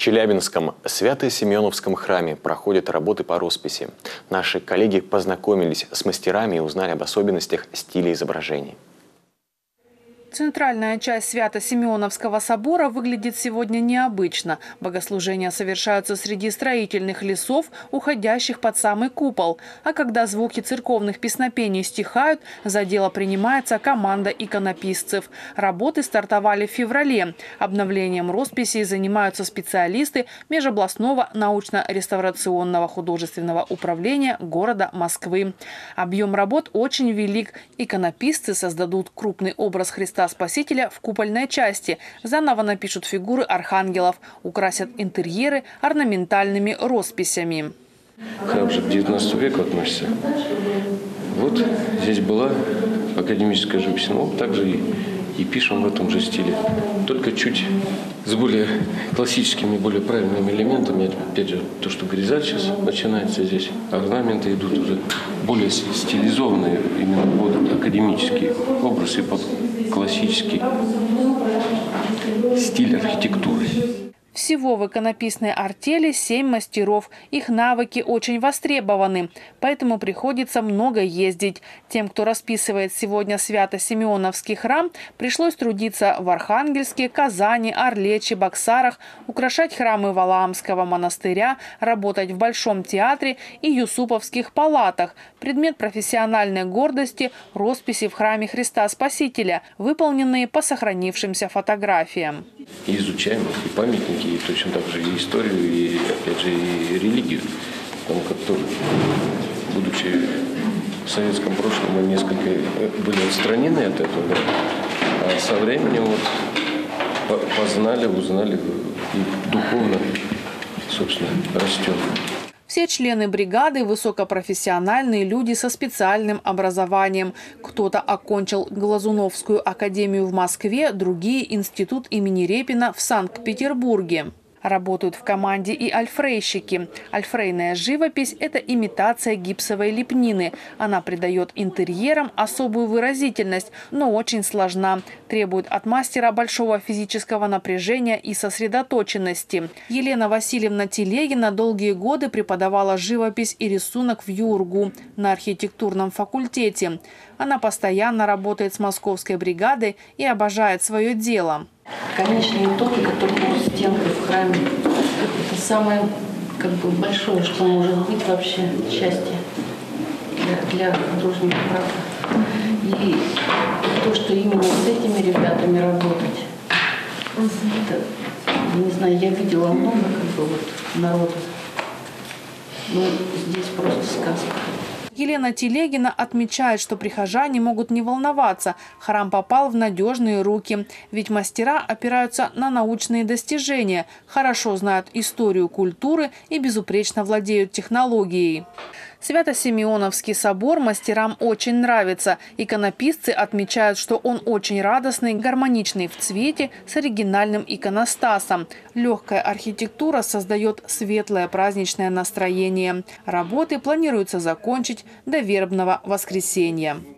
Челябинском Свято-Симеоновском храме проходят работы по росписи. Наши коллеги познакомились с мастерами и узнали об особенностях стиля изображений. Центральная часть Свято-Симеоновского собора выглядит сегодня необычно. Богослужения совершаются среди строительных лесов, уходящих под самый купол. А когда звуки церковных песнопений стихают, за дело принимается команда иконописцев. Работы стартовали в феврале. Обновлением росписей занимаются специалисты Межобластного научно-реставрационного художественного управления города Москвы. Объем работ очень велик. Иконописцы создадут крупный образ Христа Спасителя в купольной части, заново напишут фигуры архангелов, украсят интерьеры орнаментальными росписями. Храм же к 19 веку относится. Вот здесь была академическая живопись, но также и пишем в этом же стиле. Только чуть с более классическими, более правильными элементами. Опять же, то, что горизонт сейчас начинается здесь. Орнаменты идут уже более стилизованные, именно под академический образ и под классический стиль архитектуры. Всего в иконописной артели 7 мастеров. Их навыки очень востребованы, поэтому приходится много ездить. Тем, кто расписывает сегодня Свято-Симеоновский храм, пришлось трудиться в Архангельске, Казани, Орле, Чебоксарах, украшать храмы Валаамского монастыря, работать в Большом театре и Юсуповских палатах. Предмет профессиональной гордости – росписи в храме Христа Спасителя, выполненные по сохранившимся фотографиям. И изучаем и памятники, и точно так же и историю, и опять же и религию. Потому как тоже, будучи в советском прошлом, мы несколько были отстранены от этого, да? А со временем вот познали, узнали и духовно, собственно, растем. Все члены бригады – высокопрофессиональные люди со специальным образованием. Кто-то окончил Глазуновскую академию в Москве, другие – институт имени Репина в Санкт-Петербурге. Работают в команде и альфрейщики. Альфрейная живопись – это имитация гипсовой лепнины. Она придает интерьерам особую выразительность, но очень сложна. Требует от мастера большого физического напряжения и сосредоточенности. Елена Васильевна Телегина долгие годы преподавала живопись и рисунок в ЮРГУ на архитектурном факультете. Она постоянно работает с московской бригадой и обожает свое дело. Конечный итог, который будет стенкой в храме, это самое большое, что может быть вообще счастье для художника. И то, что именно с этими ребятами работать, это, не знаю, я видела много народу, но здесь просто сказка. Елена Телегина отмечает, что прихожане могут не волноваться. Храм попал в надежные руки. Ведь мастера опираются на научные достижения, хорошо знают историю культуры и безупречно владеют технологией. Свято-Симеоновский собор мастерам очень нравится. Иконописцы отмечают, что он очень радостный, гармоничный в цвете, с оригинальным иконостасом. Легкая архитектура создает светлое праздничное настроение. Работы планируется закончить до Вербного воскресенья.